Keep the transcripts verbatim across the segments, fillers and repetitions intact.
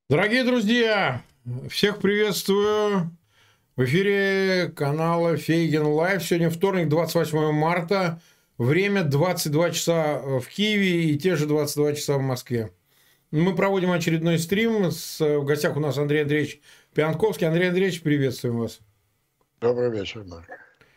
Дорогие друзья, всех приветствую. В эфире канала Фейген Лайв. Сегодня вторник, двадцать восьмое марта. Время двадцать два часа в Киеве и те же двадцать два часа в Москве. Мы проводим очередной стрим. С, в гостях у нас Андрей Андреевич Пиантковский. Андрей Андреевич, приветствуем вас. Добрый вечер, Марк.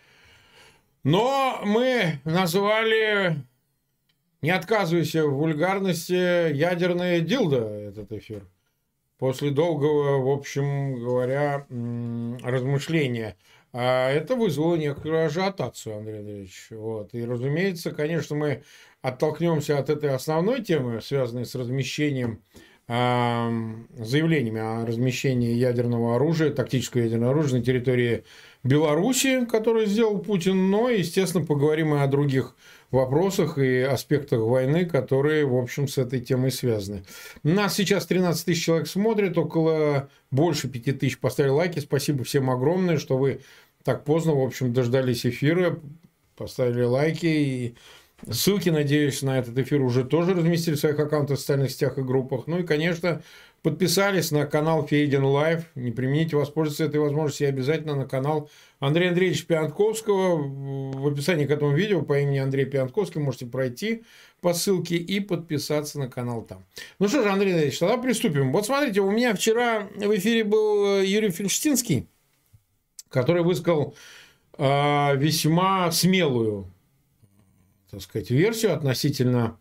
Но мы назвали, не отказываясь в вульгарности, ядерное дилдо этот эфир. После долгого, в общем говоря, размышления. А это вызвало некоторую ажиотацию, Андрей Андреевич. Вот. И, разумеется, конечно, мы оттолкнемся от этой основной темы, связанной с размещением, э, заявлениями о размещении ядерного оружия, тактического ядерного оружия на территории Беларуси, которое сделал Путин. Но, естественно, поговорим и о других вопросах и аспектах войны, которые, в общем, с этой темой связаны. Нас сейчас тринадцать тысяч человек смотрят, около больше пяти тысяч поставили лайки. Спасибо всем огромное, что вы так поздно, в общем, дождались эфира, поставили лайки. И ссылки, надеюсь, на этот эфир уже тоже разместили в своих аккаунтах в социальных сетях и группах. Ну и, конечно, подписались на канал Фейген Лайв. Не примените воспользоваться этой возможностью и обязательно на канал Андрея Андреевича Пиантковского. В описании к этому видео по имени Андрей Пиантковский можете пройти по ссылке и подписаться на канал там. Ну что же, Андрей Андреевич, тогда приступим. Вот смотрите, у меня вчера в эфире был Юрий Фельштинский, который высказал э, весьма смелую, так сказать, версию относительно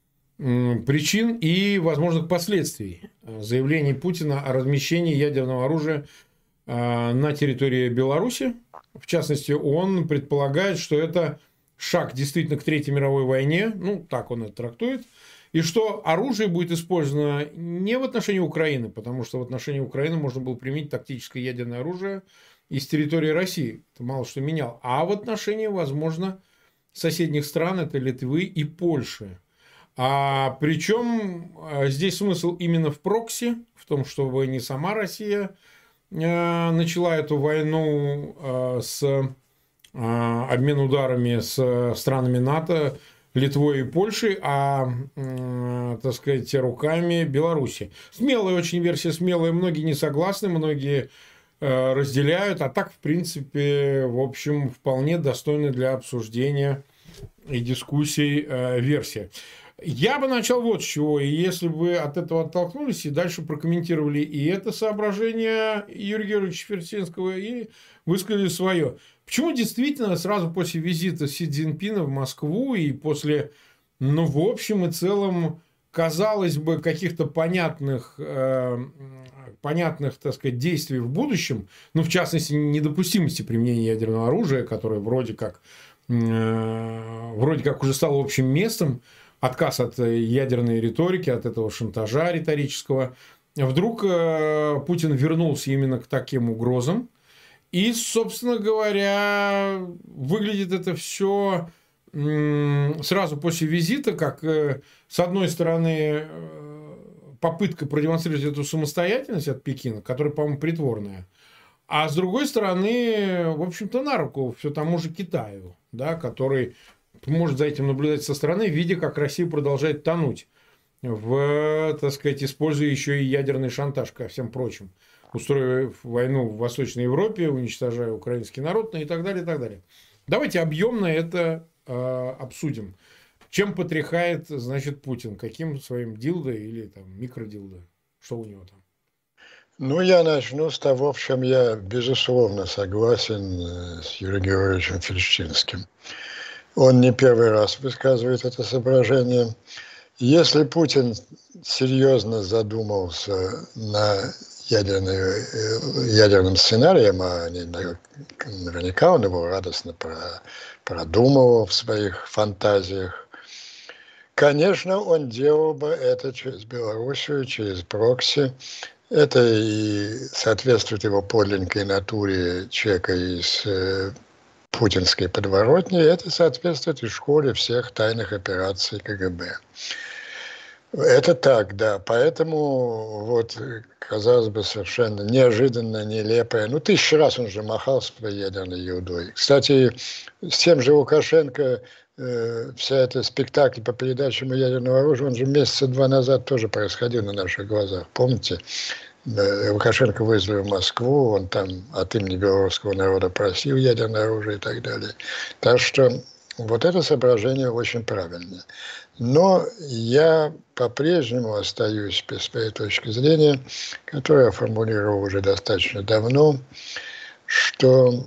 причин и возможных последствий заявлений Путина о размещении ядерного оружия на территории Беларуси. В частности, он предполагает, что это шаг действительно к Третьей мировой войне, ну, так он это трактует, и что оружие будет использовано не в отношении Украины, потому что в отношении Украины можно было применить тактическое ядерное оружие из территории России. Это мало что менял. А в отношении, возможно, соседних стран, это Литвы и Польши. А причем здесь смысл именно в прокси, в том, чтобы не сама Россия э, начала эту войну э, с э, обмен ударами с странами НАТО, Литвой и Польшей, а, э, так сказать, руками Беларуси. Смелая очень версия, смелая. Многие не согласны, многие э, разделяют. А так, в принципе, в общем, вполне достойна для обсуждения и дискуссий э, версия. Я бы начал вот с чего, и если бы вы от этого оттолкнулись и дальше прокомментировали и это соображение Юрия Георгиевича Ферстинского, и высказали свое. Почему действительно сразу после визита Си Цзиньпина в Москву и после, ну, в общем и целом, казалось бы, каких-то понятных, э, понятных, так сказать, действий в будущем, ну, в частности, недопустимости применения ядерного оружия, которое вроде как, э, вроде как уже стало общим местом, отказ от ядерной риторики, от этого шантажа риторического. Вдруг э, Путин вернулся именно к таким угрозам. И, собственно говоря, выглядит это все э, сразу после визита, как, э, с одной стороны, э, попытка продемонстрировать эту самостоятельность от Пекина, которая, по-моему, притворная. А с другой стороны, в общем-то, на руку все тому же Китаю, да, который может за этим наблюдать со стороны, видя, как Россия продолжает тонуть в, так сказать, используя еще и ядерный шантаж ко всем прочим, устроив войну в Восточной Европе, уничтожая украинский народ, ну и так далее, и так далее. Давайте объемно это э, обсудим. Чем потряхает, значит, Путин? Каким своим дилдо или там микродилдо? Что у него там? Ну, я начну с того, в чем я, безусловно, согласен с Юрием Георгиевичем Фельштинским. Он не первый раз высказывает это соображение. Если Путин серьезно задумался на ядерный, ядерным сценарием, а они, наверняка он его радостно продумывал в своих фантазиях, конечно, он делал бы это через Белоруссию, через прокси. Это и соответствует его подлинной натуре человека из путинской подворотни, это соответствует и школе всех тайных операций ка гэ бэ. Это так, да. Поэтому вот, казалось бы, совершенно неожиданно, нелепое. Ну, тысячу раз он уже махал своей ядерной ерундой. Кстати, с тем же Лукашенко э, вся эта спектакль по передаче ядерного оружия, он же месяца два назад тоже происходил на наших глазах. Помните? Лукашенко вызвали в Москву, он там от имени белорусского народа просил ядерное оружие и так далее. Так что вот это соображение очень правильное. Но я по-прежнему остаюсь при своей точке зрения, которую я формулировал уже достаточно давно, что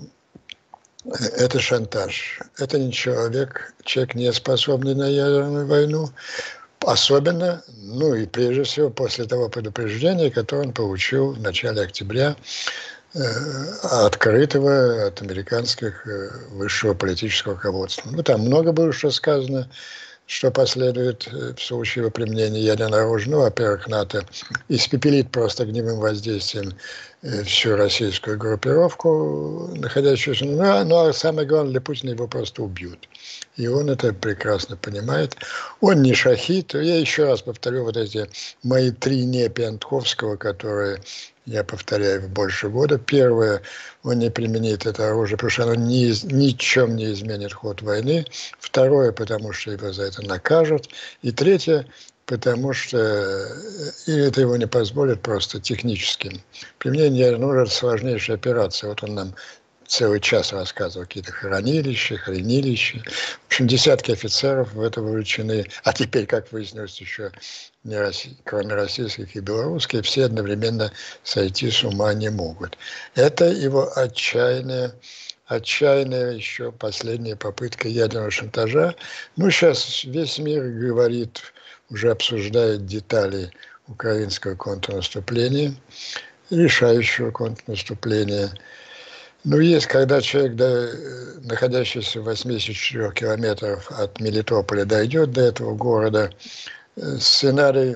это шантаж. Это не человек, человек не способный на ядерную войну, особенно, ну и прежде всего после того предупреждения, которое он получил в начале октября, э, открытого от американских э, высшего политического руководства. Ну там много было что сказано, что последует в случае его применения ядерного оружия. Ну, во-первых, НАТО испепелит просто огневым воздействием всю российскую группировку, находящуюся... Ну, ну, а самое главное, для Путина его просто убьют. И он это прекрасно понимает. Он не шахид. Я еще раз повторю вот эти мои три «не» Пиантковского, которые я повторяю больше года. Первое, он не применит это оружие, потому что оно ни, ничем не изменит ход войны. Второе, потому что его за это накажут. И третье, потому что и это его не позволит просто технически. Применение ядерного оружия – это сложнейшая операция. Вот он нам целый час рассказывал, какие-то хранилища, хранилища. В общем, десятки офицеров в это вовлечены. А теперь, как выяснилось, еще не Россия, кроме российских и белорусских, все одновременно сойти с ума не могут. Это его отчаянная, отчаянная еще последняя попытка ядерного шантажа. Ну, сейчас весь мир говорит, уже обсуждает детали украинского контрнаступления, решающего контрнаступления. Ну, есть, когда человек, да, находящийся в восьмидесяти четырёх километрах от Мелитополя, дойдет до этого города, сценарий,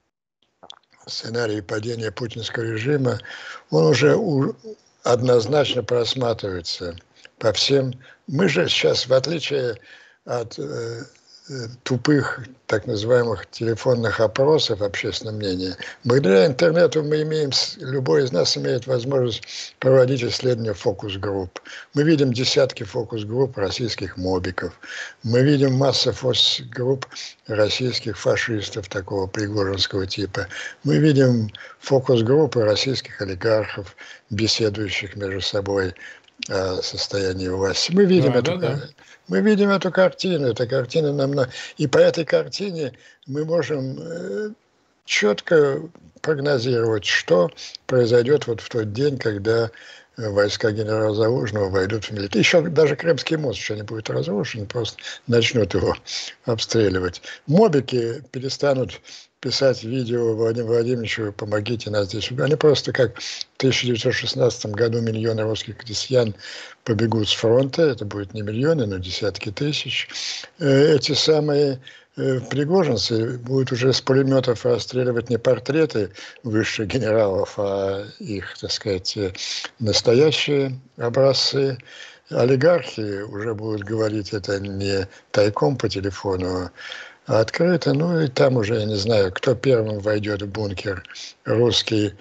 сценарий падения путинского режима, он уже у, однозначно просматривается по всем. Мы же сейчас, в отличие от э, тупых так называемых телефонных опросов общественного мнения, благодаря интернету мы имеем, любой из нас имеет возможность проводить исследования фокус-групп. Мы видим десятки фокус-групп российских мобиков, мы видим массу фокус-групп российских фашистов такого пригожинского типа, мы видим фокус-группы российских олигархов, беседующих между собой о состоянии власти. Мы видим, да, эту, да, да. мы видим эту картину. Эта картина нам... И по этой картине мы можем э, четко прогнозировать, что произойдет вот в тот день, когда войска генерала Залужного войдут в Мелитополь. Еще даже Крымский мост еще не будет разрушен, просто начнут его обстреливать. Мобики перестанут писать видео Владимиру Владимировичу «Помогите нас здесь». Они просто как в тысяча девятьсот шестнадцатом году миллионы русских крестьян побегут с фронта. Это будет не миллионы, но десятки тысяч. Эти самые пригожинцы будут уже с пулеметов расстреливать не портреты высших генералов, а их, так сказать, настоящие образцы. Олигархи уже будут говорить это не тайком по телефону, а открыто. Ну и там уже, я не знаю, кто первым войдет в бункер. Русский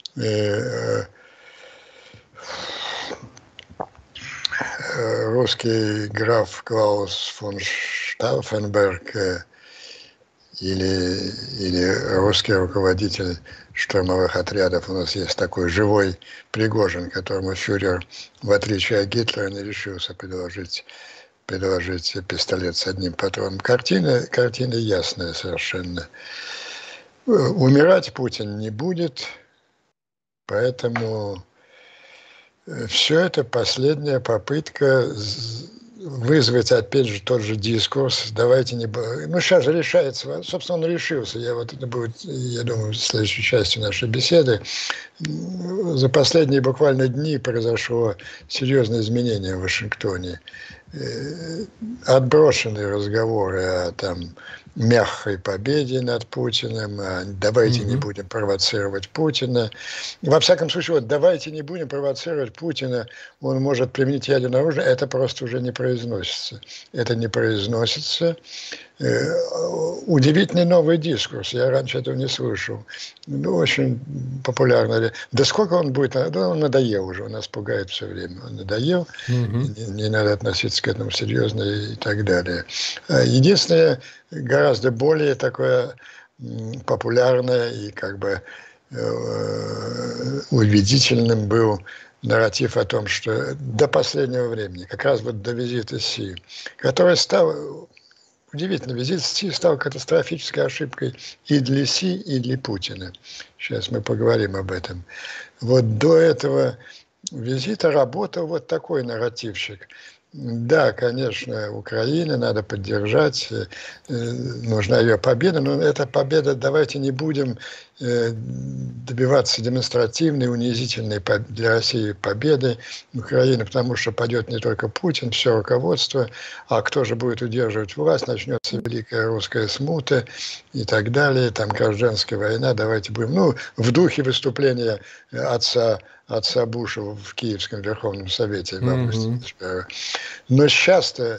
э, русский граф Клаус фон Штауфенберг э, или, или русский руководитель штурмовых отрядов. У нас есть такой живой Пригожин, которому фюрер, в отличие от Гитлера, не решился предложить, предложить пистолет с одним патроном. Картина, картина ясная совершенно. Умирать Путин не будет, поэтому все это последняя попытка вызвать, опять же, тот же дискурс. Давайте не... Ну, сейчас же решается. Собственно, он решился. Я вот это будет, я думаю, в следующей части нашей беседы. За последние буквально дни произошло серьезное изменение в Вашингтоне. Отброшены разговоры о там мягкой победе над Путиным, а давайте mm-hmm. не будем провоцировать Путина. Во всяком случае, вот давайте не будем провоцировать Путина, он может применить ядерное оружие, это просто уже не произносится. Это не произносится. Удивительный новый дискурс. Я раньше этого не слышал. Ну, очень популярный. Да сколько он будет? Да, он надоел уже. Он нас пугает все время. Он надоел. Угу. Не, не надо относиться к этому серьезно и так далее. Единственное, гораздо более такое популярное и как бы убедительным был нарратив о том, что до последнего времени, как раз вот до визита Си, который стал, удивительно, визит Си стал катастрофической ошибкой и для Си, и для Путина. Сейчас мы поговорим об этом. Вот до этого визита работал вот такой нарративщик. Да, конечно, Украина надо поддержать, нужна ее победа, но эта победа, давайте не будем добиваться демонстративной, унизительной для России победы Украины, потому что падет не только Путин, все руководство, а кто же будет удерживать власть, начнется великая русская смута и так далее, там гражданская война, давайте будем, ну, в духе выступления отца, отца Буша в Киевском Верховном Совете в августе. Mm-hmm. Но сейчас-то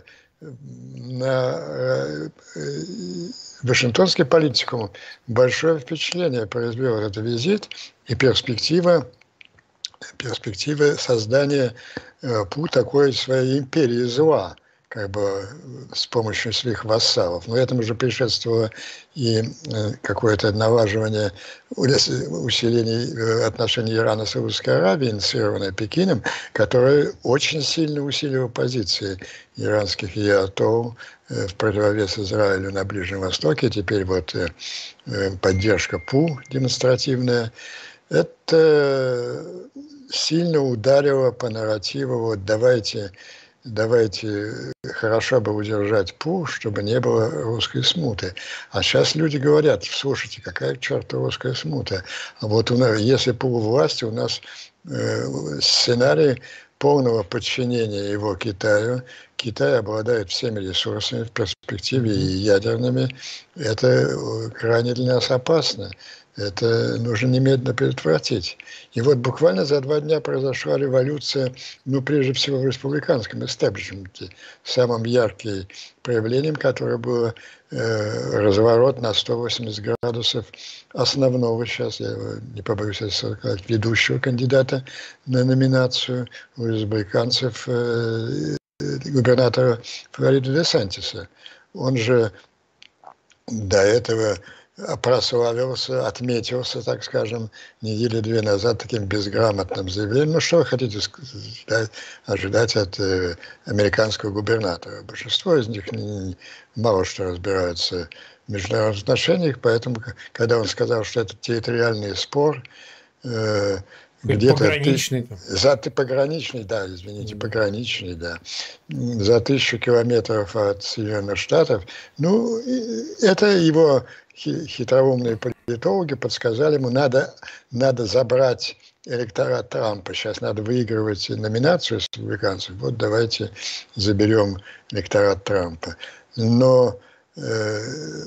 на Вашингтонский политикум большое впечатление произвел этот визит и перспектива, перспектива создания ПУ такой своей империи зла, как бы с помощью своих вассалов. Но этому же предшествовало и какое-то налаживание, усиление отношений Ирана с Саудовской Аравией, инициированное Пекином, которое очень сильно усилило позиции иранских аятолл в противовес Израилю на Ближнем Востоке. Теперь вот поддержка ПУ демонстративная. Это сильно ударило по нарративу вот давайте давайте хорошо бы удержать ПУ, чтобы не было русской смуты. А сейчас люди говорят, слушайте, какая к черту русская смута? А вот у нас, если ПУ у власти, у нас э, сценарий полного подчинения его Китаю. Китай обладает всеми ресурсами в перспективе и ядерными. Это крайне для нас опасно. Это нужно немедленно предотвратить. И вот буквально за два дня произошла революция, ну, прежде всего в республиканском истеблишменте. Самым ярким проявлением, которое было э, разворот на сто восемьдесят градусов основного, сейчас я не побоюсь сказать, ведущего кандидата на номинацию у республиканцев э, губернатора Флориды Де Сантиса. Он же до этого прославился, отметился, так скажем, недели две назад таким безграмотным заявлением. Ну, что вы хотите сказать, ожидать от э, американского губернатора? Большинство из них не, мало что разбираются в международных отношениях, поэтому, когда он сказал, что это территориальный спор, э, где-то пограничный. Ты, за ты пограничный, да, извините, пограничный, да, за тысячу километров от Соединенных Штатов. Ну, это его хитроумные политологи подсказали ему, надо, надо забрать электорат Трампа. Сейчас надо выигрывать номинацию республиканцев. Вот давайте заберем электорат Трампа. Но э,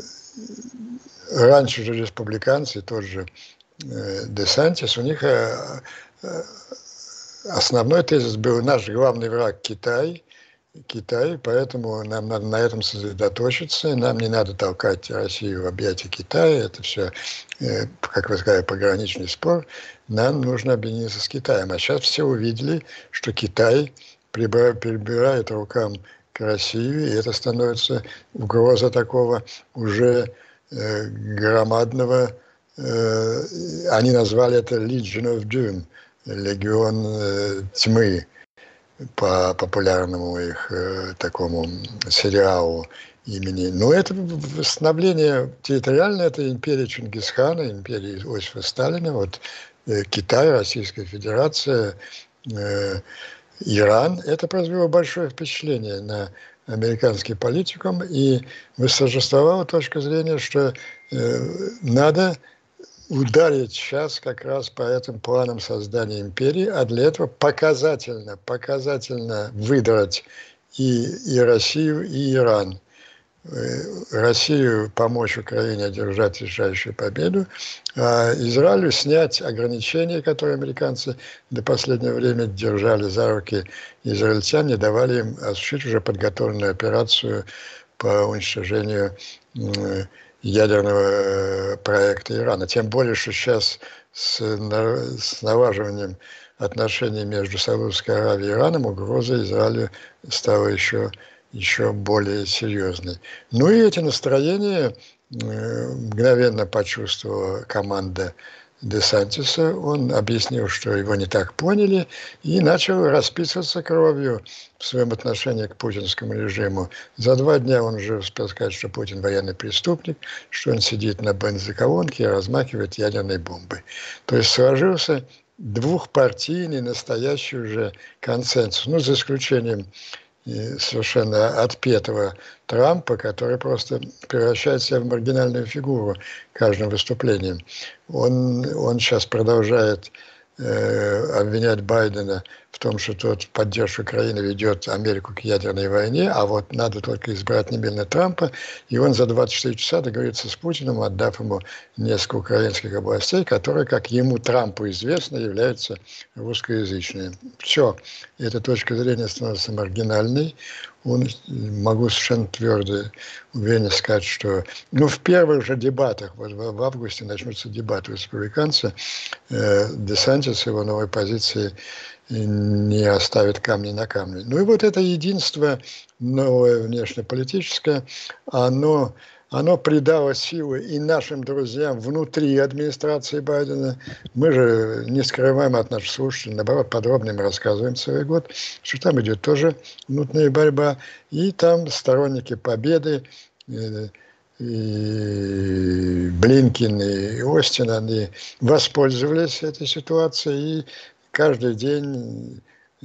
раньше же республиканцы, тот же э, Де Сантис, у них э, э, основной тезис был наш главный враг Китай. Китай, поэтому нам надо на этом сосредоточиться, нам не надо толкать Россию в объятия Китая, это все, как вы сказали, пограничный спор, нам нужно объединиться с Китаем. А сейчас все увидели, что Китай прибирает рукам к России, и это становится угроза такого уже э, громадного, э, они назвали это Legion of Doom, легион э, тьмы, по популярному их э, такому сериалу имени. Но это восстановление территориально, это империя Чингисхана, империя Иосифа Сталина, вот э, Китай, Российская Федерация, э, Иран. Это произвело большое впечатление на американский политикум и восторжествовала точка зрения, что э, надо ударить сейчас как раз по этим планам создания империи, а для этого показательно, показательно выдрать и, и Россию, и Иран. Россию помочь Украине одержать решающую победу, а Израилю снять ограничения, которые американцы до последнего времени держали за руки израильтян, не давали им осуществить уже подготовленную операцию по уничтожению ядерного проекта Ирана. Тем более, что сейчас с, с налаживанием отношений между Саудовской Аравией и Ираном угроза Израилю стала еще, еще более серьезной. Ну и эти настроения мгновенно почувствовала команда Де Сантиса. Он объяснил, что его не так поняли, и начал расписываться кровью в своем отношении к путинскому режиму. За два дня он уже успел сказать, что Путин военный преступник, что он сидит на бензоколонке и размахивает ядерной бомбой. То есть сложился двухпартийный настоящий уже консенсус, ну, за исключением совершенно отпетого Трампа, который просто превращает себя в маргинальную фигуру каждым выступлением. Он, он сейчас продолжает э, обвинять Байдена в том, что тот в поддержку Украины ведет Америку к ядерной войне, а вот надо только избрать немедленно Трампа, и он за двадцать четыре часа договорится с Путиным, отдав ему несколько украинских областей, которые, как ему, Трампу известно, являются русскоязычными. Все, эта точка зрения становится маргинальной. Он, могу совершенно твердо, уверенно сказать, что ну, в первых же дебатах, вот в августе начнутся дебаты у республиканца, э, Де Сантис его новой позиции не оставит камни на камне. Ну и вот это единство новое внешнеполитическое, оно, оно придало силы и нашим друзьям внутри администрации Байдена. Мы же не скрываем от наших слушателей, наоборот, подробно им рассказываем целый год, что там идет тоже внутренняя борьба, и там сторонники победы, и Блинкин и Остин, они воспользовались этой ситуацией и каждый день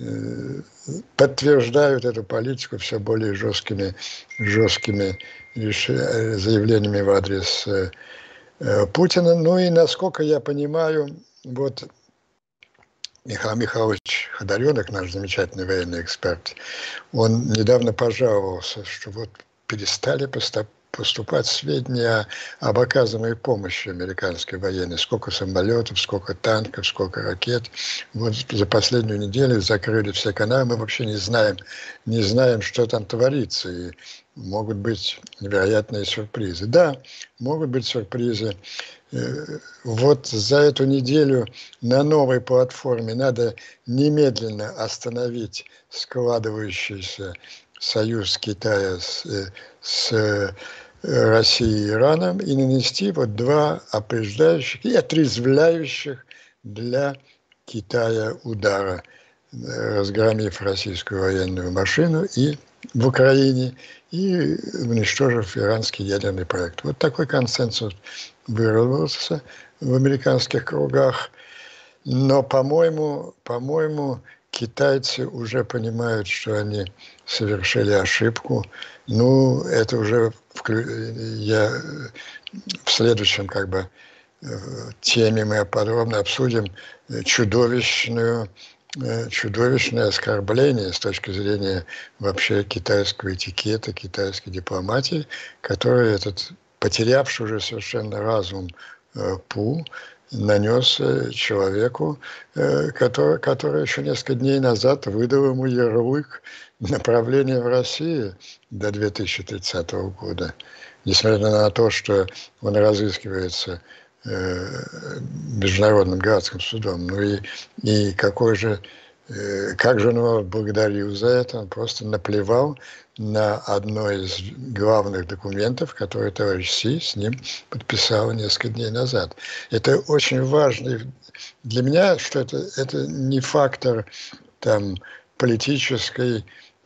подтверждают эту политику все более жесткими, жесткими заявлениями в адрес Путина. Ну и, насколько я понимаю, вот Михаил Михайлович Ходоренок, наш замечательный военный эксперт, он недавно пожаловался, что вот перестали поступать поступать сведения об оказываемой помощи американской военной. Сколько самолетов, сколько танков, сколько ракет. Вот за последнюю неделю закрыли все каналы, мы вообще не знаем, не знаем, что там творится. И могут быть невероятные сюрпризы. Да, могут быть сюрпризы. Вот за эту неделю на новой платформе надо немедленно остановить складывающийся союз Китая с, с Россией и Ираном и нанести вот два опреждающих и отрезвляющих для Китая удара, разгромив российскую военную машину и в Украине и уничтожив иранский ядерный проект. Вот такой консенсус выработался в американских кругах. Но, по-моему, по-моему, китайцы уже понимают, что они совершили ошибку. Ну, это уже я в следующем как бы теме мы подробно обсудим чудовищную, чудовищное оскорбление с точки зрения вообще китайского этикета, китайской дипломатии, который этот потерявший уже совершенно разум Пу нанес человеку, который, который еще несколько дней назад выдал ему ярлык направления в Россию до две тысячи тридцатого года. Несмотря на то, что он разыскивается э, Международным городским судом. Ну и, и какой же, э, как же он его благодарил за это? Он просто наплевал на одно из главных документов, которые товарищ Си с ним подписал несколько дней назад. Это очень важно для меня, что это, это не фактор там, политической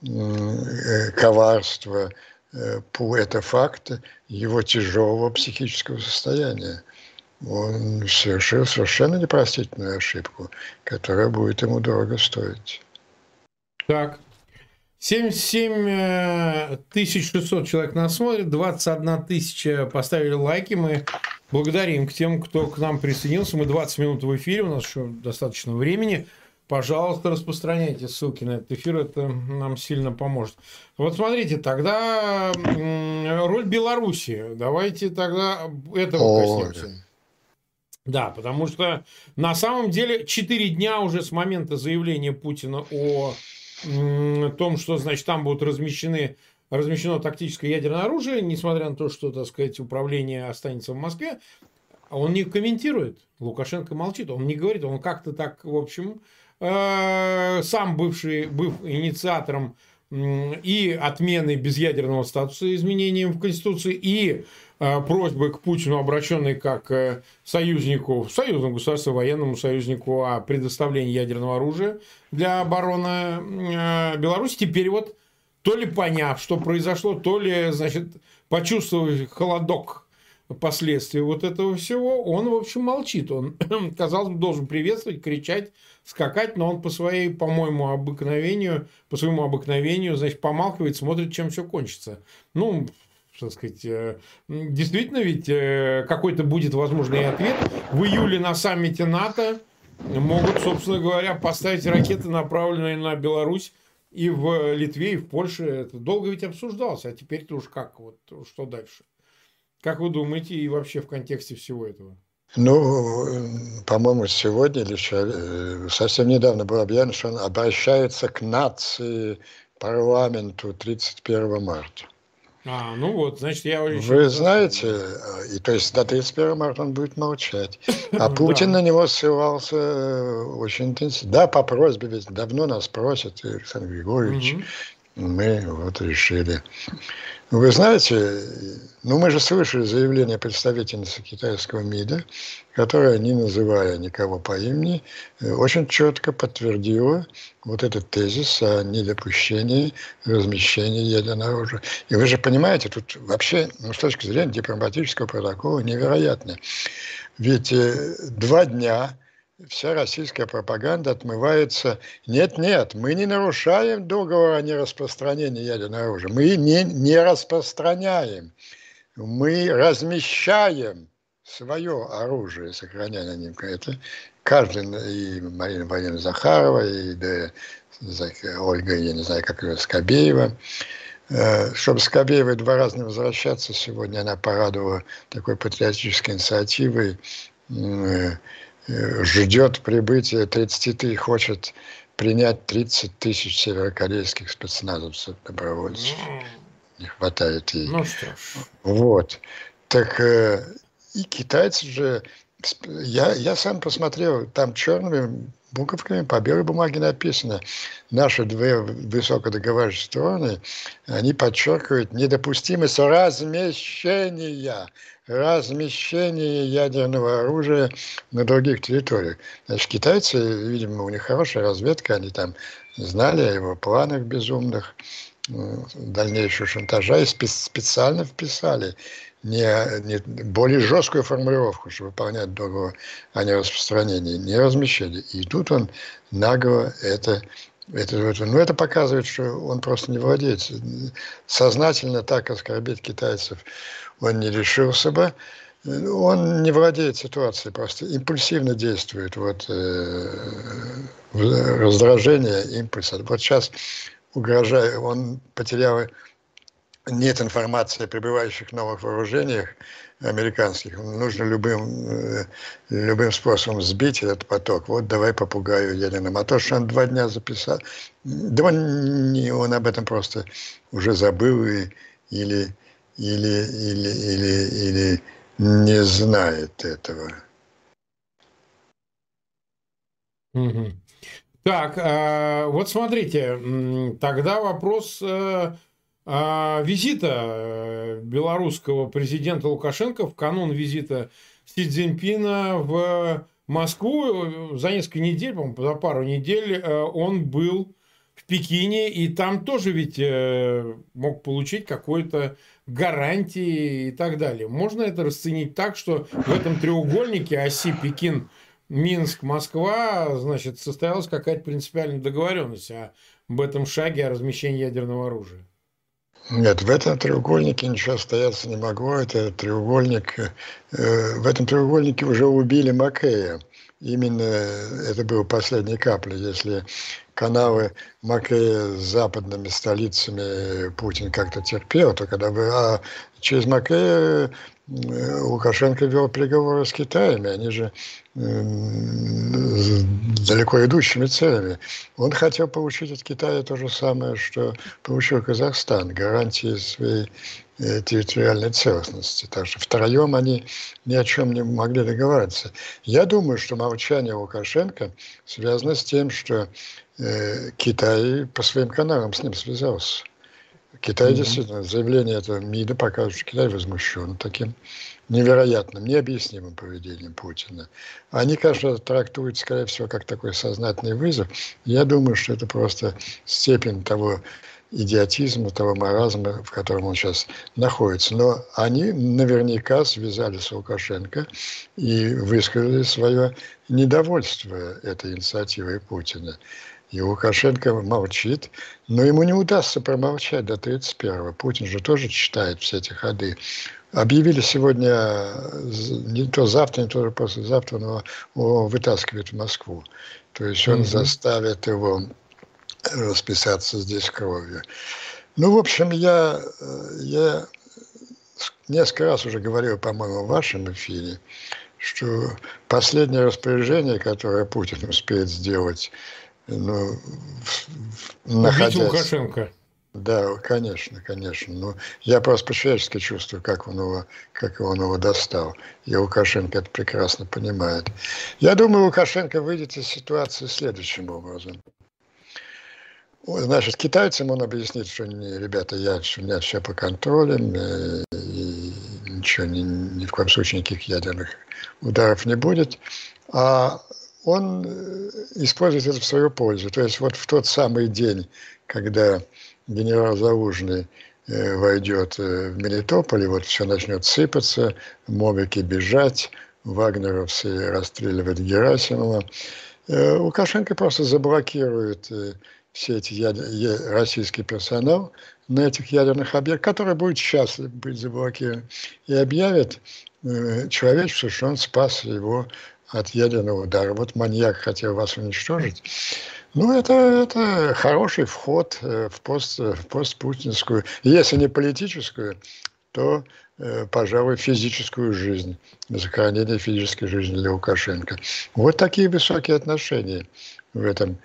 э, коварства, э, это факт его тяжелого психического состояния. Он совершил совершенно непростительную ошибку, которая будет ему дорого стоить. Так. семьдесят семь тысяч шестьсот человек нас смотрит, двадцать одна тысяча поставили лайки. Мы благодарим к тем, кто к нам присоединился. Мы двадцать минут в эфире, у нас еще достаточно времени. Пожалуйста, распространяйте ссылки на этот эфир, это нам сильно поможет. Вот смотрите, тогда роль Беларуси. Давайте тогда этого коснемся. Да, потому что на самом деле четыре дня уже с момента заявления Путина о том, что, значит, там будут размещены размещено тактическое ядерное оружие, несмотря на то, что, так сказать, управление останется в Москве, он не комментирует. Лукашенко молчит, он не говорит, он как-то так, в общем, сам бывший, быв инициатором и отмены безъядерного статуса изменением в Конституции, и просьбы к Путину, обращенные как к союзнику, союзному государству, военному союзнику о предоставлении ядерного оружия для обороны Беларуси. Теперь вот, то ли поняв, что произошло, то ли, значит, почувствовав холодок последствий вот этого всего, он, в общем, молчит. Он, казалось бы, должен приветствовать, кричать, скакать, но он по своей, по-моему, обыкновению, по своему обыкновению, значит, помалкивает, смотрит, чем все кончится. Ну, так сказать, действительно, ведь какой-то будет возможный ответ. В июле на саммите НАТО могут, собственно говоря, поставить ракеты, направленные на Беларусь, и в Литве, и в Польше. Это долго ведь обсуждалось, а теперь-то уж как, вот, что дальше? Как вы думаете, и вообще в контексте всего этого? Ну, по-моему, сегодня или совсем недавно было объявлено, что он обращается к нации, парламенту тридцать первого марта. А, ну вот, значит, я уже... Вы знаете, и то есть до тридцать первого марта он будет молчать. А Путин на него ссылался очень интенсивно. Да, по просьбе, ведь давно нас просят, Александр Григорьевич, мы вот решили. Вы знаете, ну мы же слышали заявление представительницы китайского МИДа, которая, не называя никого по имени, очень четко подтвердила вот этот тезис о недопущении размещения ядерного оружия. И вы же понимаете, тут вообще, ну, с точки зрения дипломатического протокола, невероятно. Ведь два дня вся российская пропаганда отмывается. Нет, нет, мы не нарушаем договор о нераспространении ядерного оружия. Мы не, не распространяем. Мы размещаем свое оружие, сохраняя на нем это. Каждый, и Марина Владимировна Захарова, и да, Ольга, я не знаю, как ее, Скобеева. Чтобы Скобеевой два раза не возвращаться, сегодня она порадовала такой патриотической инициативой, ждет прибытия тридцати тысяч, хочет принять тридцать тысяч северокорейских спецназовцев, добровольцев. Не хватает ей. Ну что ж. Вот. Так и китайцы же... Я, я сам посмотрел, там черными буковками по белой бумаге написано. Наши две высокодоговоренные стороны, они подчеркивают недопустимость размещения, размещения ядерного оружия на других территориях. Значит, китайцы, видимо, у них хорошая разведка, они там знали о его планах безумных, дальнейшего шантажа, и специально вписали не, не более жесткую формулировку, чтобы выполнять договор о нераспространении, не размещали. И тут он нагло это, это, это... Ну, это показывает, что он просто не владеет. Сознательно так оскорбить китайцев он не решился бы. Он не владеет ситуацией, просто импульсивно действует. Вот э, раздражение, импульс. Вот сейчас угрожая, он потерял... Нет информации о прибывающих новых вооружениях американских. Нужно любым, любым способом сбить этот поток. Вот давай попугаю ядерным. А то, что он два дня записал, да он, не, он об этом просто уже забыл и, или, или, или, или, или не знает этого. Угу. Так, э, вот смотрите, тогда вопрос... Э, визита белорусского президента Лукашенко в канун визита Си Цзиньпина в Москву. За несколько недель, по-моему, за пару недель он был в Пекине, и там тоже ведь мог получить какой-то гарантии и так далее. Можно это расценить так, что в этом треугольнике оси Пекин, Минск, Москва, значит, состоялась какая-то принципиальная договоренность об этом шаге о размещении ядерного оружия? Нет, в этом треугольнике ничего остаться не могло. Это треугольник, э, в этом треугольнике уже убили Маккея. Именно это было последней каплей. Если канавы Макея с западными столицами Путин как-то терпел, то когда бы а через Макея Лукашенко вел переговоры с Китаем, и они же с далеко идущими целями. Он хотел получить от Китая то же самое, что получил Казахстан, гарантии своей территориальной целостности. Так что втроем они ни о чем не могли договориться. Я думаю, что молчание Лукашенко связано с тем, что э, Китай по своим каналам с ним связался. Китай mm-hmm. действительно, заявление этого МИДа показывает, что Китай возмущен таким невероятным, необъяснимым поведением Путина. Они, конечно, трактуют, скорее всего, как такой сознательный вызов. Я думаю, что это просто степень того идиотизма, того маразма, в котором он сейчас находится. Но они наверняка связались с Лукашенко и высказали свое недовольство этой инициативой Путина. И Лукашенко молчит, но ему не удастся промолчать до тридцать первого. Путин же тоже читает все эти ходы. Объявили сегодня, не то завтра, не то послезавтра, но его вытаскивают в Москву. То есть он mm-hmm. заставит его расписаться здесь кровью. Ну, в общем, я, я несколько раз уже говорил, по-моему, в вашем эфире, что последнее распоряжение, которое Путин успеет сделать, ну, находясь... Убить Лукашенко. Да, конечно, конечно. Но я просто по-человечески чувствую, как он его, как он его достал. И Лукашенко это прекрасно понимает. Я думаю, Лукашенко выйдет из ситуации следующим образом. Значит, китайцам он объяснит, что, не, ребята, я, у меня все по контролям, и, и ничего, ни, ни в коем случае никаких ядерных ударов не будет. А он использует это в свою пользу. То есть вот в тот самый день, когда генерал Залужный э, войдет э, в Мелитополь, вот все начнет сыпаться, мобики бежать, вагнеровцы расстреливать Герасимова, э, Лукашенко просто заблокирует э, все эти яд... российский персонал на этих ядерных объектах, который будет счастлив быть заблокирован, и объявит э, человечеству, что он спас его от ядерного удара. Вот маньяк хотел вас уничтожить. Ну, это, это хороший вход в, пост, в постпутинскую, если не политическую, то, э, пожалуй, физическую жизнь, сохранение физической жизни для Лукашенко. Вот такие высокие отношения в этом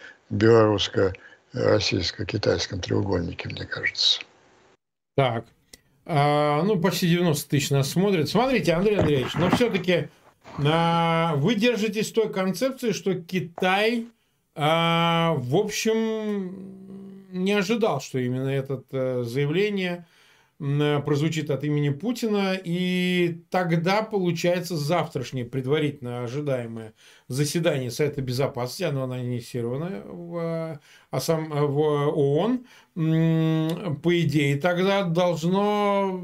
белорусско-российско-китайском треугольнике, мне кажется. Так, а, ну, почти девяносто тысяч нас смотрят. Смотрите, Андрей Андреевич, но все-таки а, вы держитесь той концепции, что Китай... А, в общем, не ожидал, что именно это заявление прозвучит от имени Путина. И тогда, получается, завтрашнее предварительно ожидаемое заседание Совета Безопасности, оно анонсировано в, в ООН, по идее, тогда должно...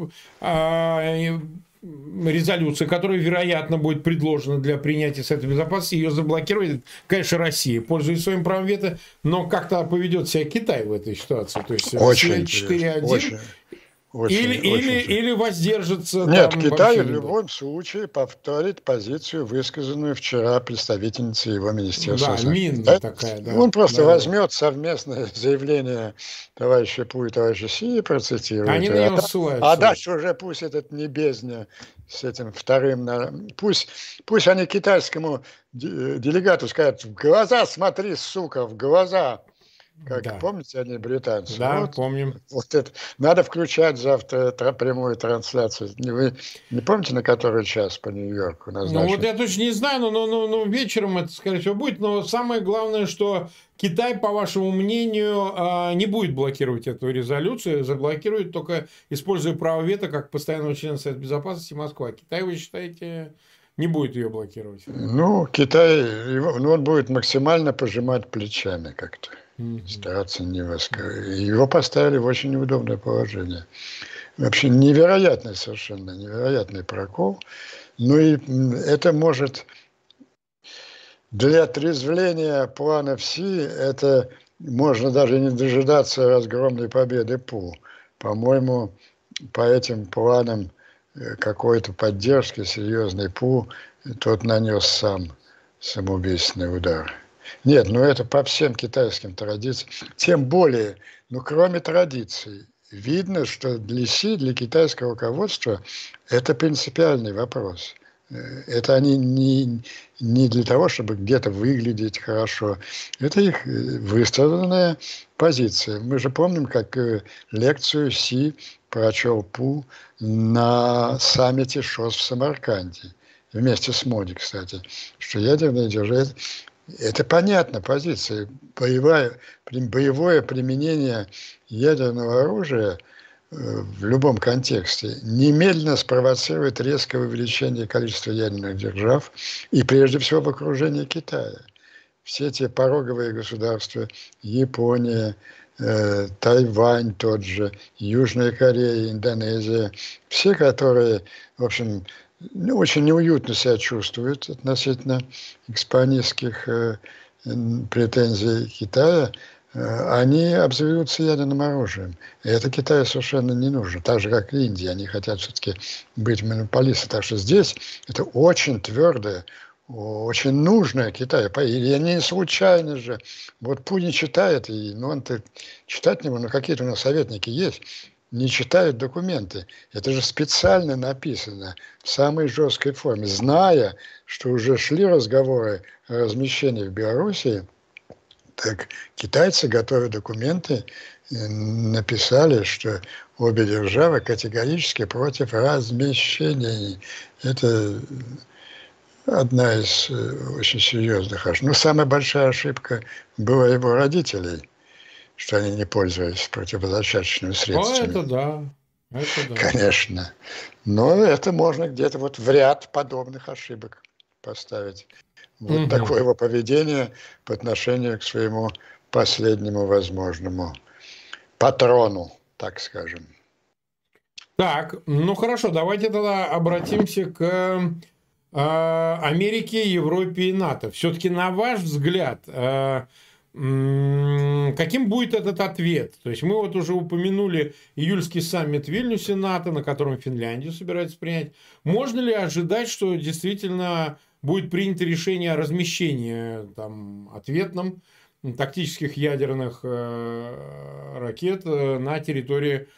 резолюция, которая, вероятно, будет предложена для принятия Совета Безопасности, ее заблокирует, конечно, Россия, пользуясь своим правом вето, но как-то поведет себя Китай в этой ситуации. То есть четыре один Очень, или, очень, или, очень. или воздержится. Нет, там Китай в любом случае повторит позицию, высказанную вчера представительницей его министерства. Да, минная такая, да. Он просто да, возьмет да. совместное заявление товарища Пу и товарища Си и процитирует. Они на него ссылаются. А дальше уже пусть этот небезня с этим вторым... Пусть, пусть они китайскому делегату скажут: в глаза смотри, сука, в глаза. Как, да. Помните, они британцы? Да, вот, помним. Вот это. Надо включать завтра тра- прямую трансляцию. Вы не помните, на который час по Нью-Йорку назначен? Ну, вот я точно не знаю, но, но, но, но вечером это, скорее всего, будет. Но самое главное, что Китай, по вашему мнению, не будет блокировать эту резолюцию, заблокирует, только используя право вето как постоянного члена Совета Безопасности Москва. Китай, вы считаете, не будет ее блокировать? Ну, Китай, его, ну, он будет максимально пожимать плечами как-то. Mm-hmm. Стараться не воскресить. Его поставили в очень неудобное положение. Вообще невероятный совершенно, невероятный прокол. Ну и это может для отрезвления планов Си, это можно даже не дожидаться разгромной победы Пу. По-моему, по этим планам какой-то поддержки серьезной Пу тот нанес сам самоубийственный удар. Нет, ну это по всем китайским традициям. Тем более, ну кроме традиций, видно, что для Си, для китайского руководства, это принципиальный вопрос. Это они не, не для того, чтобы где-то выглядеть хорошо. Это их выстраданная позиция. Мы же помним, как лекцию Си прочел Пу на саммите ШОС в Самарканде. Вместе с Моди, кстати. Что ядерное держать... Это понятно, позиция. Боевое, боевое применение ядерного оружия в любом контексте немедленно спровоцирует резкое увеличение количества ядерных держав и прежде всего в окружении Китая. Все те пороговые государства, Япония, э, Тайвань тот же, Южная Корея, Индонезия, все, которые, в общем, ну, очень неуютно себя чувствуют относительно экспанистских э, претензий Китая, они обзаведутся ядерным оружием. И это Китаю совершенно не нужно. Так же, как и Индия. Они хотят все-таки быть монополистами. Так что здесь это очень твердое, очень нужное Китаю. И они не случайно же. Вот Путин читает, и, ну он-то читать не может, но какие-то у нас советники есть, не читают документы. Это же специально написано в самой жесткой форме. Зная, что уже шли разговоры о размещении в Белоруссии, так китайцы, готовя документы, написали, что обе державы категорически против размещения. Это одна из очень серьезных ошибок. Но самая большая ошибка была его родителей, что они не пользовались противозачаточными средствами. О, это да. Это да. Конечно. Но это можно где-то вот в ряд подобных ошибок поставить. Вот угу. Такое его поведение по отношению к своему последнему возможному патрону, так скажем. Так, ну хорошо, давайте тогда обратимся к э, Америке, Европе и НАТО. Все-таки, на ваш взгляд, э, э, каким будет этот ответ? То есть мы вот уже упомянули июльский саммит в Вильнюсе НАТО, на котором Финляндию собирается принять. Можно ли ожидать, что действительно будет принято решение о размещении там, ответном тактических ядерных э, ракет э, на территории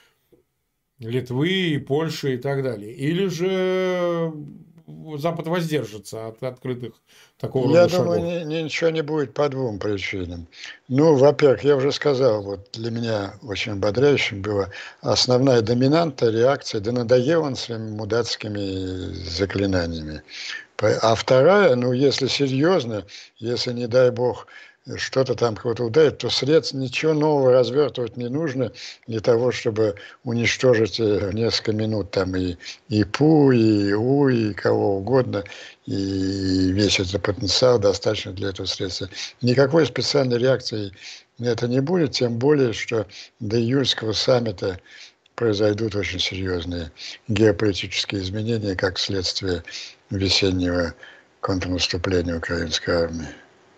Литвы, Польши и так далее? Или же Запад воздержится от открытых такого рода шагов? Я думаю, ни, ничего не будет по двум причинам. Ну, во-первых, я уже сказал, вот для меня очень ободряющим была основная доминанта реакции, да надоел он своими мудацкими заклинаниями. А вторая, ну, если серьезно, если, не дай бог, что-то там кого-то ударит, то средств ничего нового развертывать не нужно для того, чтобы уничтожить в несколько минут там и, и Пу, и У, и кого угодно, и весь этот потенциал достаточно для этого средства. Никакой специальной реакции на это не будет, тем более, что до июльского саммита произойдут очень серьезные геополитические изменения, как следствие весеннего контрнаступления украинской армии.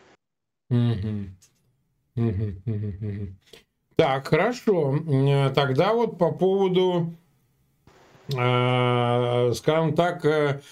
Так, хорошо. Тогда вот по поводу, скажем так,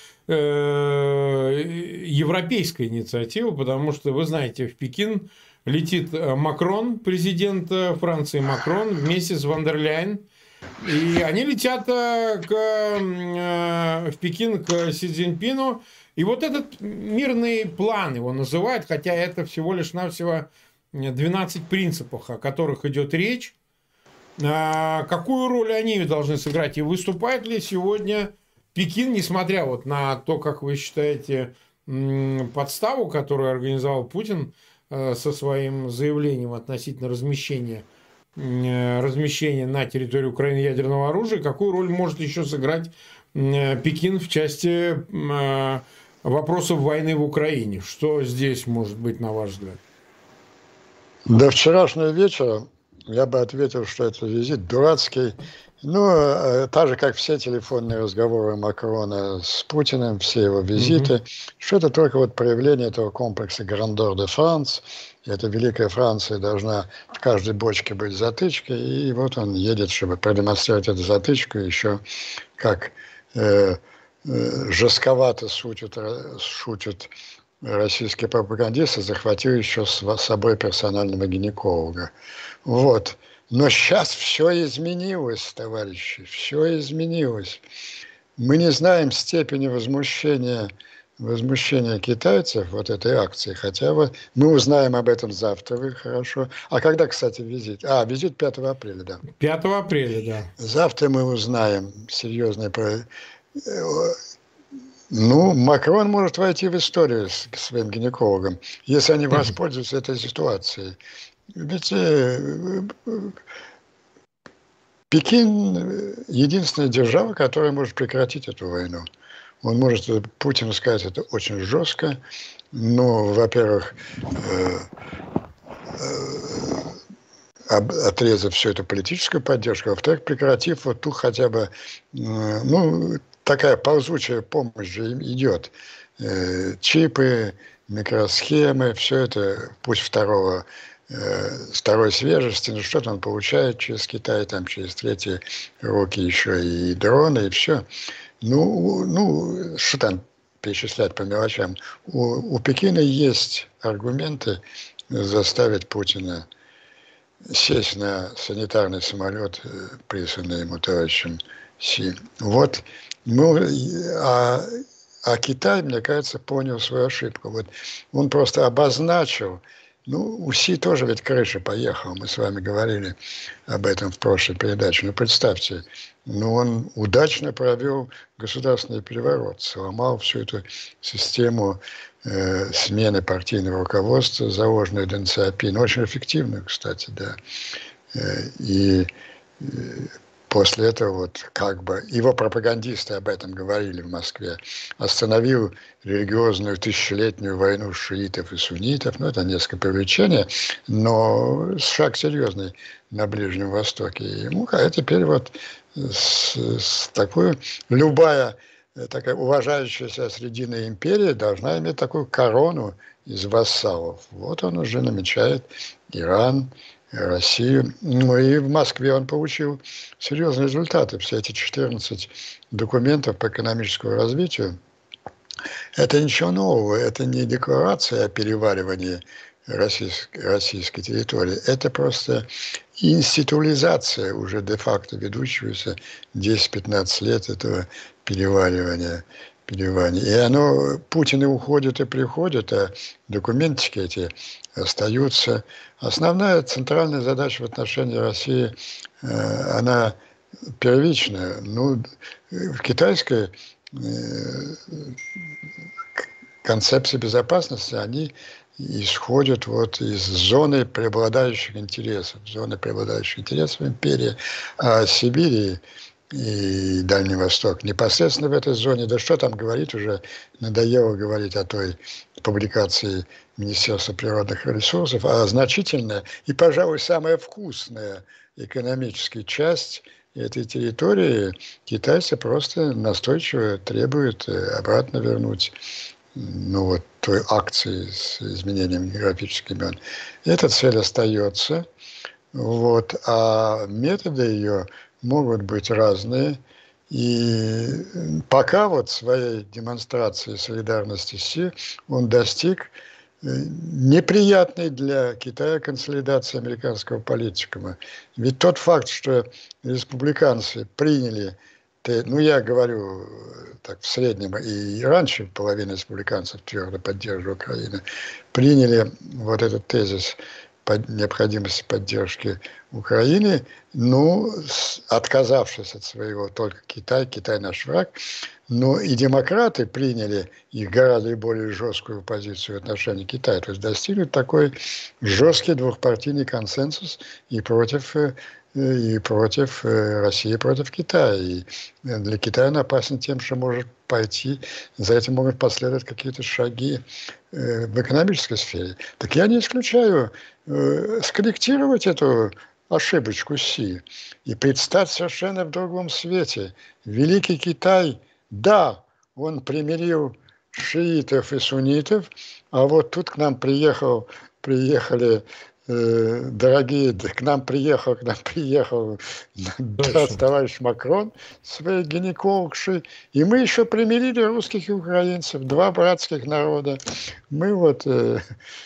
европейской инициативы, потому что, вы знаете, в Пекин летит Макрон, президент Франции Макрон, вместе с Ван дер Ляйен. И они летят к, в Пекин к Си Цзиньпину. И вот этот мирный план его называют, хотя это всего лишь навсего двенадцать принципов, о которых идет речь. Какую роль они должны сыграть? И выступает ли сегодня Пекин, несмотря вот на то, как вы считаете, подставу, которую организовал Путин со своим заявлением относительно размещения, размещения на территории Украины ядерного оружия, какую роль может еще сыграть Пекин в части вопросов войны в Украине? Что здесь может быть, на ваш взгляд? До вчерашнего вечера я бы ответил, что это визит дурацкий. Ну, так же, как все телефонные разговоры Макрона с Путиным, все его визиты, mm-hmm. что это только вот проявление этого комплекса «Грандeur de France». Эта великая Франция должна в каждой бочке быть затычкой, и вот он едет, чтобы продемонстрировать эту затычку, еще как э, э, жестковато шутят, шутят российский пропагандист захватил еще с собой персонального гинеколога. Вот. Но сейчас все изменилось, товарищи, все изменилось. Мы не знаем степени возмущения, возмущения китайцев вот этой акции, хотя вот мы узнаем об этом завтра, хорошо. А когда, кстати, визит? А, визит пятого апреля, да. пятого апреля, да. Завтра мы узнаем серьезное... Ну, Макрон может войти в историю с своим гинекологом, если они воспользуются этой ситуацией. Ведь э, Пекин единственная держава, которая может прекратить эту войну. Он может Путину сказать это очень жестко, но, во-первых, э, э, отрезав всю эту политическую поддержку, во-вторых, прекратив вот ту хотя бы, э, ну, такая ползучая помощь же идет. Э, чипы, микросхемы, все это, пусть второго, э, второй свежести, но что-то он получает через Китай, там через третьи руки еще и дроны, и все. Ну, ну, что там перечислять по мелочам? У, у Пекина есть аргументы заставить Путина сесть на санитарный самолет, присланный ему товарищем Си. Вот, ну, а, а Китай, мне кажется, понял свою ошибку. Вот он просто обозначил, ну, у Си тоже ведь крыша поехала, мы с вами говорили об этом в прошлой передаче. Ну, представьте, ну, он удачно провел государственный переворот, сломал всю эту систему э, смены партийного руководства, заложенную Дэн Сяопин, очень эффективную, кстати, да. Э, и э, после этого вот как бы его пропагандисты об этом говорили в Москве, остановил религиозную тысячелетнюю войну шиитов и суннитов, ну это несколько привлечения, но шаг серьезный на Ближнем Востоке. И ему, а теперь вот с, с такой, любая такая уважающаяся Срединная империя должна иметь такую корону из вассалов. Вот он уже намечает Иран, Россию. Ну и в Москве он получил серьезные результаты. Все эти четырнадцать документов по экономическому развитию. Это ничего нового, это не декларация о переваривании российской, российской территории. Это просто институализация уже де-факто ведущегося десять-пятнадцать лет этого переваривания. переваривания. И оно, Путин и уходит, и приходит, а документики эти остаются. Основная центральная задача в отношении России, она первичная. Ну, в китайской концепции безопасности они исходят вот из зоны преобладающих интересов, зоны преобладающих интересов империи, а Сибири и Дальний Восток непосредственно в этой зоне. Да что там говорить, уже надоело говорить о той публикации Министерства природных ресурсов, а значительная и, пожалуй, самая вкусная экономическая часть этой территории китайцы просто настойчиво требуют обратно вернуть, ну вот, той акции с изменением географических имен. Эта цель остается, вот, а методы ее могут быть разные. И пока вот своей демонстрации солидарности Си он достиг неприятной для Китая консолидации американского политикума. Ведь тот факт, что республиканцы приняли, ну я говорю так в среднем, и раньше половина республиканцев твердо поддерживала Украину, приняли вот этот тезис под необходимости поддержки Украины, ну, отказавшись от своего только Китай, Китай наш враг, но и демократы приняли их гораздо более жесткую позицию в отношении Китая, то есть достигли такой жесткий двухпартийный консенсус и против, и против России, и против Китая. И для Китая он опасен тем, что может пойти, за этим могут последовать какие-то шаги в экономической сфере. Так я не исключаю скорректировать эту ошибочку Си и предстать совершенно в другом свете. Великий Китай, да, он примирил шиитов и суннитов, а вот тут к нам приехал, приехали э, дорогие, к нам приехал, к нам приехал Точно. товарищ Макрон своей гинекологшей, и мы еще примирили русских и украинцев, два братских народа. Мы вот э,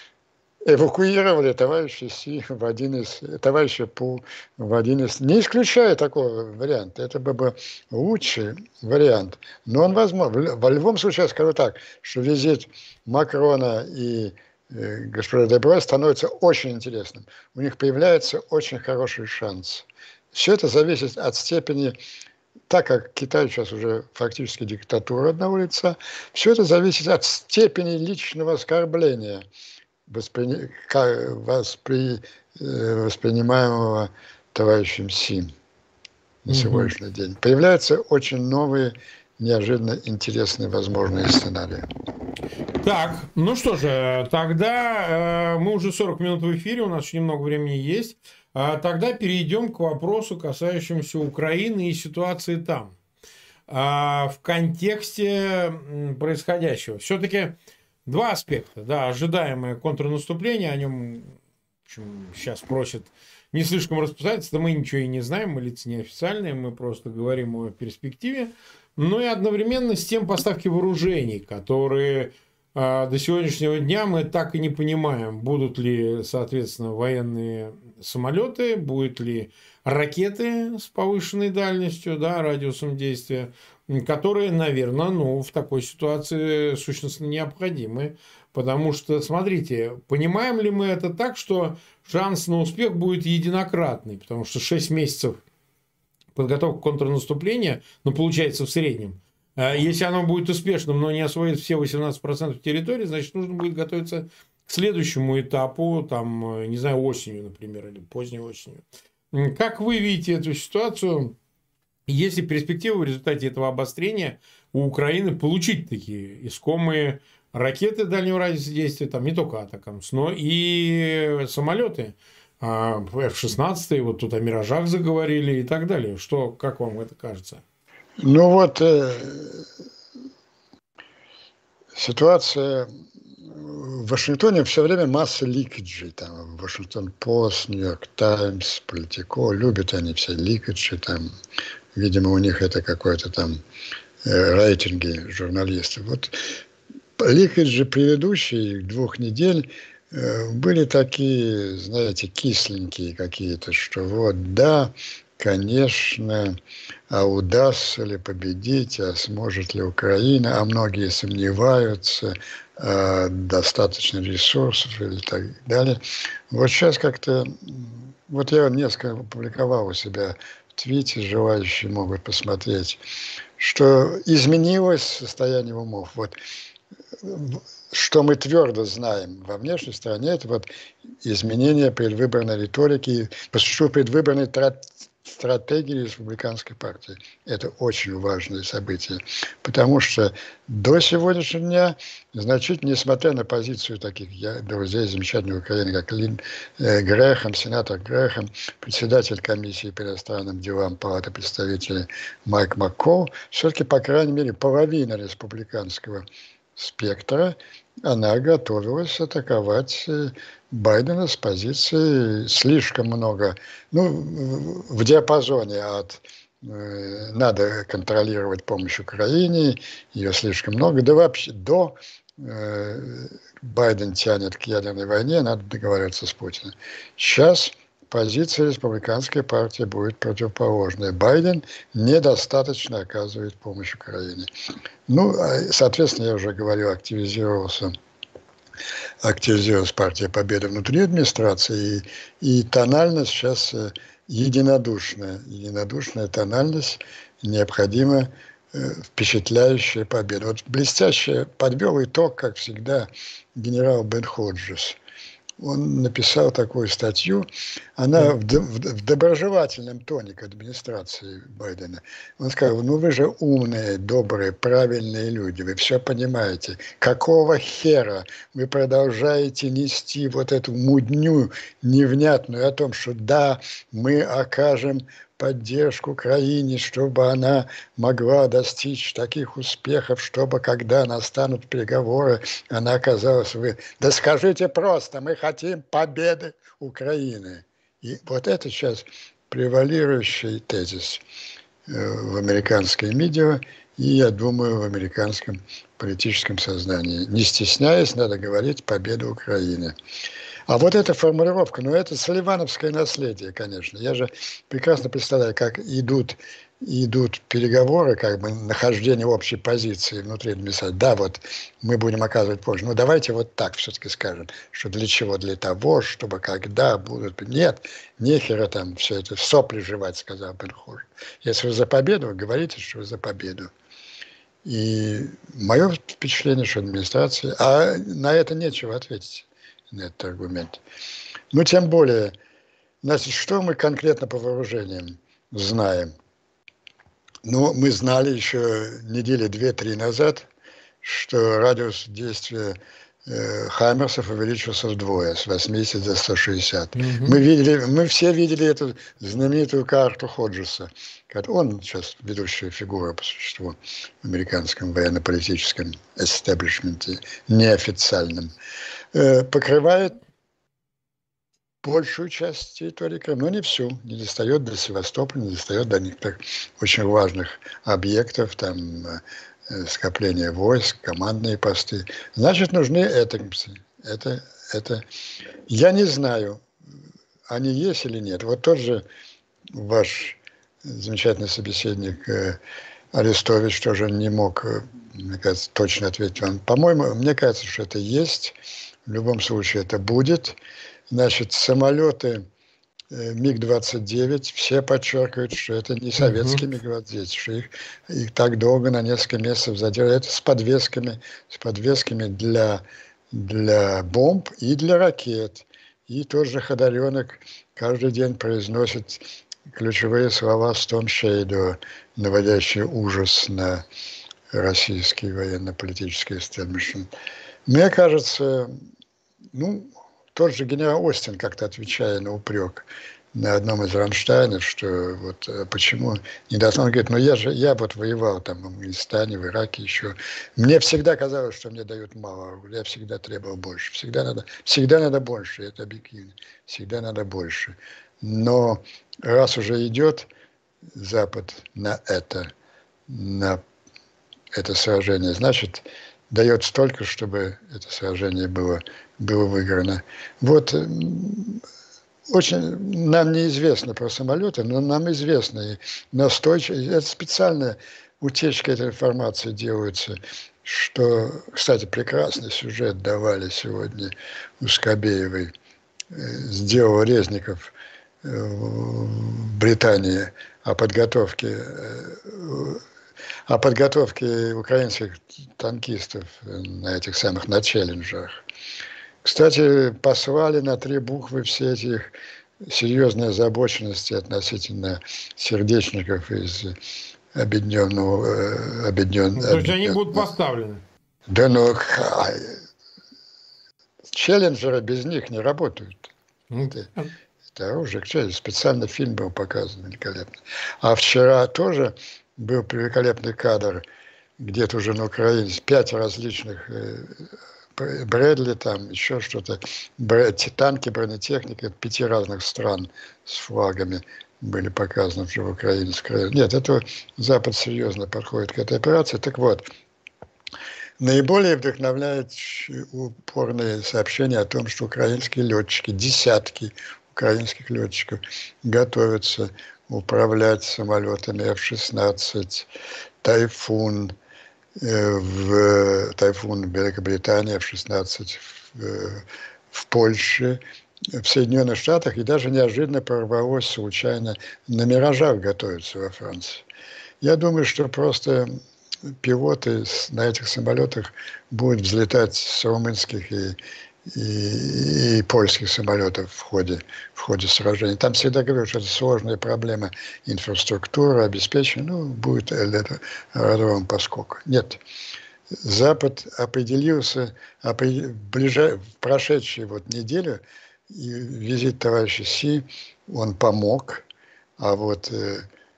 эвакуировали товарища Си в один из, товарища Пу в один из, не исключая такого варианта, это бы был лучший вариант, но он возможен. В любом случае, я скажу так, что визит Макрона и э, госпожи Деброй становится очень интересным. У них появляется очень хороший шанс. Все это зависит от степени, так как Китай сейчас уже фактически диктатура одного лица, все это зависит от степени личного оскорбления, Воспри... Воспри... воспринимаемого товарищем Си на сегодняшний угу. день. Появляются очень новые, неожиданно интересные возможные сценарии. Так, ну что же, тогда э, мы уже сорок минут в эфире, у нас еще немного времени есть. А тогда перейдем к вопросу, касающемуся Украины и ситуации там. А, в контексте происходящего. Все-таки два аспекта. Да, ожидаемое контрнаступление, о нем в общем, сейчас просят не слишком распространяться, да мы ничего и не знаем, мы лица неофициальные, мы просто говорим о перспективе. Но и одновременно с тем поставки вооружений, которые а, до сегодняшнего дня мы так и не понимаем, будут ли, соответственно, военные самолеты, будут ли ракеты с повышенной дальностью, да, радиусом действия, которые, наверное, ну, в такой ситуации сущностно необходимы. Потому что, смотрите, понимаем ли мы это так, что шанс на успех будет единократный, потому что шесть месяцев подготовка контрнаступления, ну, получается в среднем. Если оно будет успешным, но не освоит все восемнадцать процентов территории, значит, нужно будет готовиться к следующему этапу, там, не знаю, осенью, например, или поздней осенью. Как вы видите эту ситуацию? Есть ли перспектива в результате этого обострения у Украины получить такие искомые ракеты дальнего радиуса действия, там не только атакамс, но и самолеты? эф шестнадцать, вот тут о «Миражах» заговорили и так далее. Что, как вам это кажется? Ну вот, э, ситуация в Вашингтоне все время масса ликаджей. Там Вашингтон Пост, Нью-Йорк Таймс, Политико, любят они все ликаджи. Там, видимо, у них это какой-то там э, рейтинги журналистов. Вот ликаджи предыдущие двух недель были такие, знаете, кисленькие какие-то, что вот, да, конечно, а удастся ли победить, а сможет ли Украина, а многие сомневаются, а достаточно ресурсов и так далее. Вот сейчас как-то, вот я несколько опубликовал у себя в твите, желающие могут посмотреть, что изменилось состояние умов. Вот что мы твердо знаем во внешней стороне, это вот изменение предвыборной риторики, по существу предвыборной стратегии республиканской партии. Это очень важное событие, потому что до сегодняшнего дня, значит, несмотря на позицию таких друзей замечательной Украины, как Лин э, Грэхэм, сенатор Грэхэм, председатель комиссии по иностранным делам Палаты представителей Майк Маккол, все-таки, по крайней мере, половина республиканского спектра, она готовилась атаковать Байдена с позиции слишком много, ну, в диапазоне от э, надо контролировать помощь Украине, ее слишком много, да вообще до э, Байден тянет к ядерной войне, надо договариваться с Путиным. Сейчас позиция республиканской партии будет противоположная. Байден недостаточно оказывает помощь Украине. Ну, соответственно, я уже говорил, активизировался, активизировалась партия Победы внутри администрации, и, и тональность сейчас единодушная. Единодушная тональность необходима, впечатляющая победа. Вот блестяще подвел итог, как всегда, генерал Бен Ходжес. Он написал такую статью, она в, в, в доброжелательном тоне к администрации Байдена. Он сказал, ну вы же умные, добрые, правильные люди, вы все понимаете. Какого хера вы продолжаете нести вот эту мудню невнятную о том, что да, мы окажем поддержку Украине, чтобы она могла достичь таких успехов, чтобы когда настанут переговоры, она оказалась вы. Да скажите просто, мы хотим победы Украины. И вот это сейчас превалирующий тезис в американской медиа и, я думаю, в американском политическом сознании. Не стесняясь, надо говорить «победа Украины». А вот эта формулировка, ну это салливановское наследие, конечно. Я же прекрасно представляю, как идут, идут переговоры, как бы нахождение общей позиции внутри администрации. Да, вот мы будем оказывать помощь. Ну давайте вот так все-таки скажем, что для чего? Для того, чтобы когда будут... Нет, нехера там все это сопли жевать, сказал Бен-Хур. Если вы за победу, говорите, что вы за победу. И мое впечатление, что администрация... А на это нечего ответить, на этот аргумент. Ну, тем более, значит, что мы конкретно по вооружениям знаем? Ну, мы знали еще недели две-три назад, что радиус действия э, «Хаймерсов» увеличился вдвое, с восьмидесяти до ста шестидесяти. Mm-hmm. Мы, видели, мы все видели эту знаменитую карту Ходжеса. Он сейчас ведущая фигура по существу в американском военно-политическом эстеблишменте, неофициальном. Э, покрывает большую часть территории Крыма, но не всю, не достает до Севастополя, не достает до некоторых очень важных объектов, там э, скопления войск, командные посты. Значит, нужны этакмсы. Это, это... Я не знаю, они есть или нет. Вот тот же ваш замечательный собеседник э, Арестович тоже не мог, мне кажется, точно ответить вам. По-моему, мне кажется, что это есть. В любом случае это будет. Значит, самолеты МиГ двадцать девять, все подчеркивают, что это не советские МиГ двадцать девять, что их, их так долго на несколько месяцев задержали. Это с подвесками, с подвесками для, для бомб и для ракет. И тот же Ходоренок каждый день произносит ключевые слова Storm Shadow, наводящие ужас на российский военно-политический истеблишмент. Мне кажется, ну, тот же генерал Остин, как-то отвечая на упрек на одном из Рамштайнов, что вот почему не должен, он говорит, ну я же, я вот воевал там в Афганистане, в Ираке еще. Мне всегда казалось, что мне дают мало, я всегда требовал больше. Всегда надо, всегда надо больше, это объективно. Всегда надо больше. Но раз уже идет Запад на это, на это сражение, значит, дает столько, чтобы это сражение было, было выиграно. Вот очень нам неизвестно про самолеты, но нам известно и настойчиво. Это специальная утечка этой информации делается, что, кстати, прекрасный сюжет давали сегодня у Скобеевой, сделал Резников в Британии о подготовке о подготовке украинских танкистов на этих самых, на челленджах. Кстати, послали на три буквы все эти их серьезные озабоченности относительно сердечников из объединенного... Объединен, То есть они будут поставлены? Да ну, челленджеры без них не работают. Это, это оружие. Специально фильм был показан великолепно. А вчера тоже был великолепный кадр, где-то уже на Украине, пять различных Брэдли, там еще что-то, танки, бронетехника пяти разных стран с флагами были показаны уже в Украине. Нет, это Запад серьезно подходит к этой операции. Так вот, наиболее вдохновляет упорные сообщения о том, что украинские летчики, десятки украинских летчиков готовятся управлять самолетами эф шестнадцать, Тайфун, э, в Тайфун в Великобритании, эф шестнадцать в, в Польше, в Соединенных Штатах, и даже неожиданно прорвалось случайно на Миражах готовятся во Франции. Я думаю, что просто пилоты на этих самолетах будут взлетать с румынских и И, и польских самолетов в ходе, в ходе сражений. Там всегда говорят, что это сложная проблема инфраструктуры, обеспечения, ну, будет аэродромом поскольку. Нет. Запад определился, определ... в, ближай... в прошедшую вот неделю, и визит товарища Си, он помог, А вот э,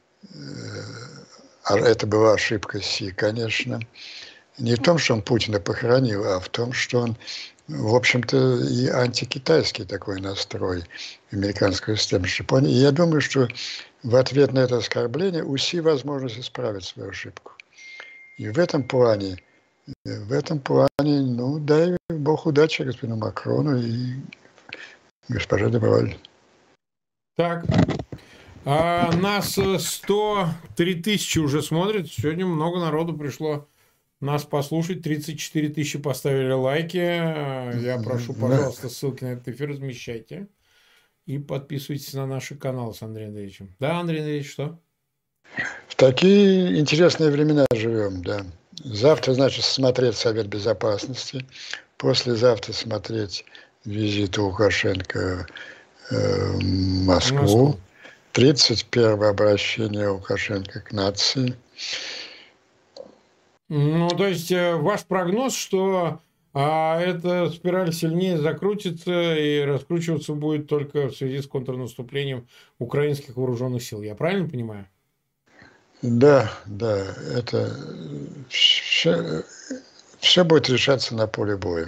э, это была ошибка Си, конечно. Не в том, что он Путина похоронил, а в том, что он, в общем-то, и антикитайский такой настрой американского истеблишмента. И я думаю, что в ответ на это оскорбление у Си возможность исправить свою ошибку. И в этом плане, в этом плане, ну, дай Бог удачи господину Макрону и госпоже де Броль. Так, а нас сто три тысячи уже смотрят. Сегодня много народу пришло нас послушать. тридцать четыре тысячи поставили лайки. Я прошу, пожалуйста, ссылки на этот эфир размещайте. И подписывайтесь на наши каналы с Андреем Андреевичем. Да, Андрей Андреевич, что? В такие интересные времена живем, да. Завтра, значит, смотреть Совет Безопасности. Послезавтра смотреть визит Лукашенко в Москву. тридцать первое обращение Лукашенко к нации. Ну, то есть, ваш прогноз, что а, эта спираль сильнее закрутится и раскручиваться будет только в связи с контрнаступлением украинских вооруженных сил. Я правильно понимаю? Да, да. Это все, все будет решаться на поле боя.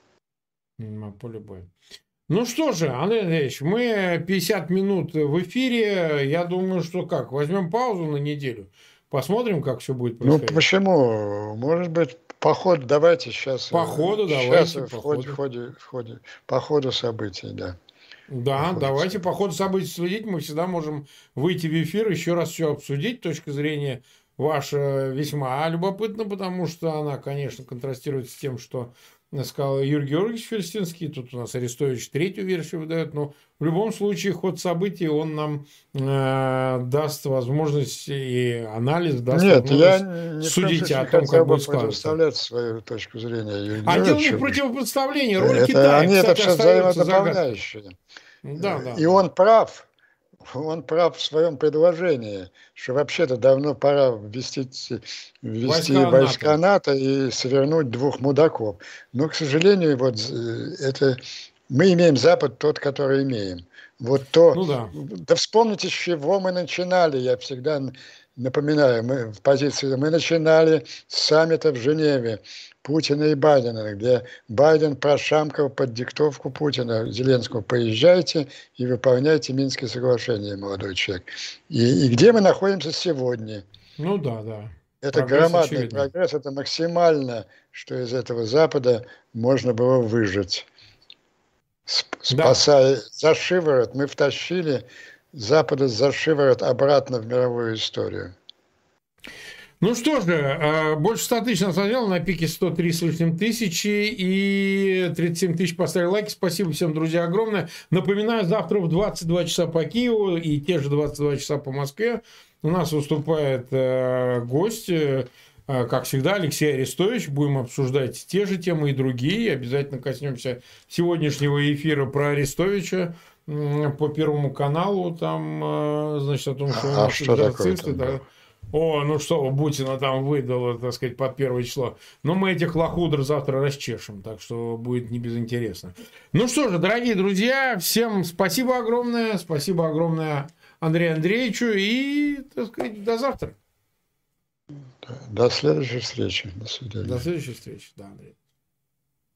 На поле боя. Ну что же, Андрей Андреевич, мы пятьдесят минут в эфире. Я думаю, что как, возьмем паузу на неделю, посмотрим, как все будет происходить. Ну почему? Может быть, по ходу, давайте сейчас. По ходу, сейчас давайте. В ходе, в ходе, в ходе, по ходу событий, да. Да, по давайте событий. по ходу событий следить. Мы всегда можем выйти в эфир, еще раз все обсудить. Точка зрения ваша весьма любопытна, потому что она, конечно, контрастирует с тем, что сказал Юрий Георгиевич Фельштинский. Тут у нас Арестович третью версию выдает. Но в любом случае ход событий, он нам э, даст возможность и анализ, даст Нет, я возможность судить о не том, как будет складываться. складываться. Свою точку зрения Юрию А дело не в Георгиевичу. противопоставлении. Роль это, Китая, они кстати, это все взаимодополняющие. Да, да. И он прав. Он прав в своем предложении, что вообще-то давно пора ввести, ввести войска, войска НАТО. НАТО и свернуть двух мудаков. Но, к сожалению, вот это мы имеем Запад тот, который имеем. Вот то. Ну, да. Да вспомните, с чего мы начинали. Я всегда напоминаю, мы в позиции мы начинали с саммита в Женеве Путина и Байдена, где Байден прошамкал под диктовку Путина Зеленского: поезжайте и выполняйте Минские соглашения, молодой человек. И, и где мы находимся сегодня? Ну да, да. Это прогресс громадный очевидный. Прогресс, это максимально, что из этого Запада можно было выжить. Спасая да. за шиворот, мы втащили Запада за шиворот обратно в мировую историю. Ну что же, больше ста тысяч нас смотрело, на пике сто три с лишним тысячи и тридцать семь тысяч поставили лайки. Спасибо всем, друзья, огромное. Напоминаю, завтра в двадцать два часа по Киеву и те же двадцать два часа по Москве у нас выступает гость, как всегда, Алексей Арестович. Будем обсуждать те же темы и другие. Обязательно коснемся сегодняшнего эфира про Арестовича по Первому каналу. Там, значит, о том, что у нас а нацисты. Да. О, ну что, Бутина там выдала, так сказать, под первое число. Но мы этих лохудр завтра расчешем, так что будет не безинтересно. Ну что же, дорогие друзья, всем спасибо огромное. Спасибо огромное Андрею Андреевичу и, так сказать, до завтра. До следующей встречи. До свидания. До следующей встречи, да, Андрей.